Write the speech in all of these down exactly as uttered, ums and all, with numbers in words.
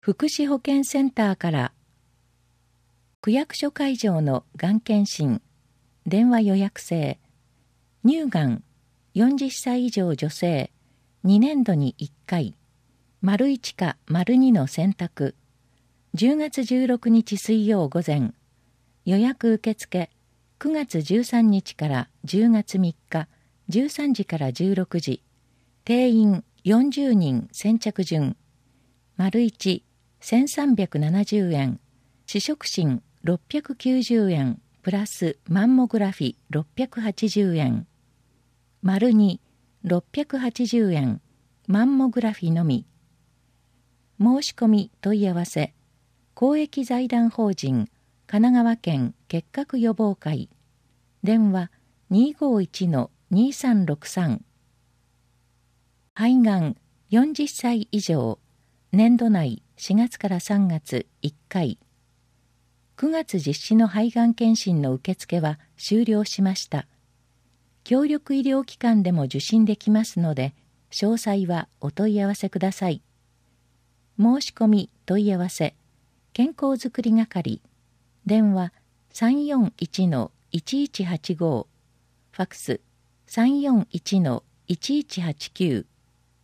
福祉保健センターから区役所会場のがん検診、電話予約制、乳がんよんじゅっさい以上女性にねんどにいっかい、丸いちか丸にの選択、じゅうがつじゅうろくにち水曜午前、予約受付くがつじゅうさんにちからじゅうがつみっかじゅうさんじからじゅうろくじ、定員よんじゅうにん先着順、丸いちせんさんびゃくななじゅうえん、試食診ろっぴゃくきゅうじゅうえんプラスマンモグラフィろっぴゃくはちじゅうえん、丸にろっぴゃくはちじゅうえんマンモグラフィのみ。申し込み問い合わせ公益財団法人神奈川県結核予防会、電話 にーごーいちのにーさんろくさん。肺がんよんじゅっさい以上、年度内しがつからさんがついっかい、くがつ実施の肺がん検診の受付は終了しました。協力医療機関でも受診できますので、詳細はお問い合わせください。申し込み問い合わせ健康づくり係、電話 さんよんいちのいちいちはちご、ファクス さんよんいちのいちいちはちきゅう。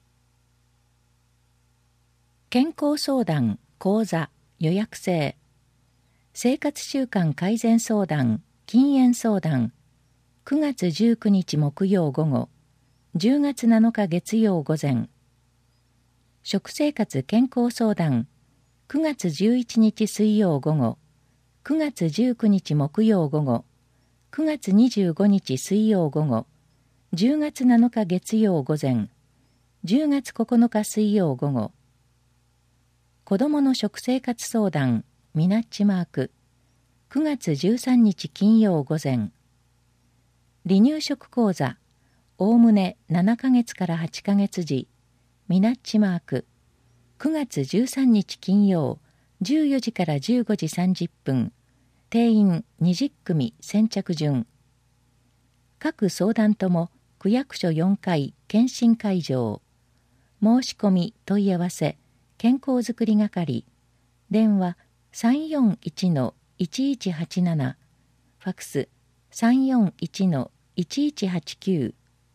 健康相談講座予約制、生活習慣改善相談禁煙相談、くがつじゅうくにち木曜午後、じゅうがつなのか月曜午前、食生活健康相談くがつじゅういちにち水曜午後、くがつじゅうくにち木曜午後、くがつにじゅうごにち水曜午後、じゅうがつなのか月曜午前、じゅうがつここのか水曜午後、子どもの食生活相談ミナッチマークくがつじゅうさんにち金曜午前、離乳食講座おおむねななかげつからはちかげつ時ミナッチマークくがつじゅうさんにち金曜じゅうよじからじゅうごじさんじゅっぷん、定員にじゅっくみ先着順。各相談とも区役所よんかい検診会場、申し込み問い合わせ健康づくり係、電話 さんよんいちのいちいちはちなな、ファクス さんよんいちのいちいちはちきゅう。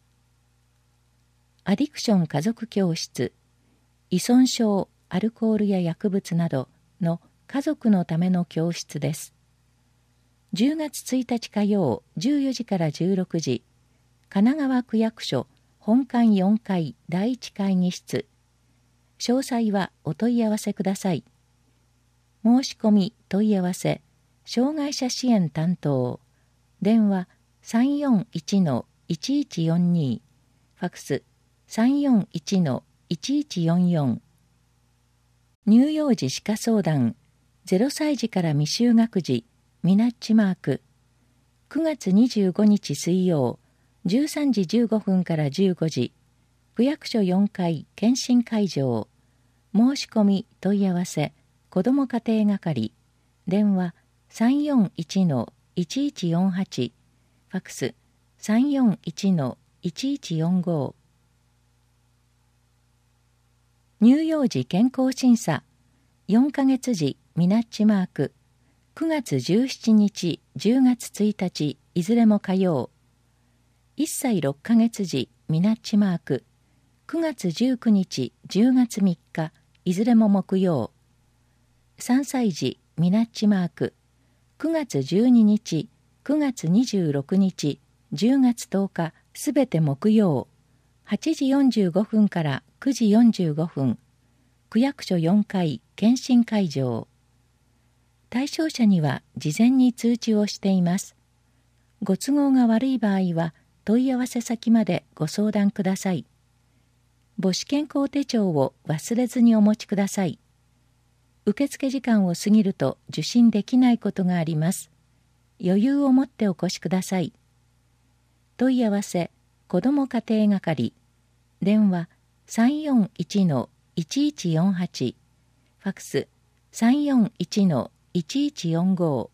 アディクション家族教室、依存症、アルコールや薬物などの家族のための教室です。じゅうがつついたち火曜じゅうよじからじゅうろくじ、神奈川区役所本館よんかいだいいち会議室。詳細はお問い合わせください。申し込み問い合わせ障害者支援担当、電話 さんよんいちのいちいちよんに、ファクス さんよんいちのいちいちよんよん。乳幼児歯科相談ゼロさい児から未就学児ミナッチマークくがつにじゅうごにち水曜じゅうさんじじゅうごふんからじゅうごじ、区役所よんかい検診会場、申し込み問い合わせ子ども家庭係、電話 さんよんいちのいちいちよんはち、ファクス さんよんいちのいちいちよんご。乳幼児健康審査よんかげつ時ミナッチマークくがつじゅうしちにちじゅうがつついたちいずれも火曜、いっさいろっかげつ時ミナッチマークくがつじゅうくにちじゅうがつみっかいずれも木曜、さんさい児ミナッチマークくがつじゅうににちくがつにじゅうろくにちじゅうがつとおかすべて木曜、はちじよんじゅうごふんからくじよんじゅうごふん、区役所よんかい検診会場。対象者には事前に通知をしています。ご都合が悪い場合は問い合わせ先までご相談ください。母子健康手帳を忘れずにお持ちください。受付時間を過ぎると受診できないことがあります。余裕を持ってお越しください。問い合わせ子ども家庭係、電話 さんよんいちのいちいちよんはち、ファクス さんよんいちのいちいちよんご。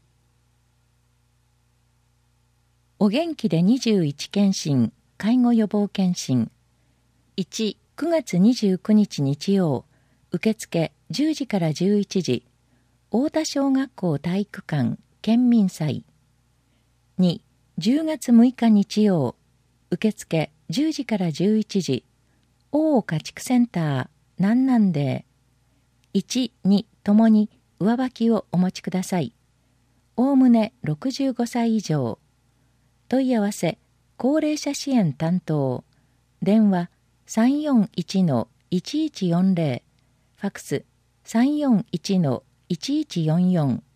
お元気でにじゅういち検診介護予防検診いち、くがつにじゅうくにち日曜、受付じゅうじからじゅういちじ、太田小学校体育館県民祭。に、じゅうがつむいか日曜、受付じゅうじからじゅういちじ、大岡地区センター南南デー。いち、にともに上履きをお持ちください。おおむねろくじゅうごさい以上。問い合わせ、高齢者支援担当。電話 さんよんいちのいちいちよんぜろ。ファックス さんよんいちのいちいちよんよん。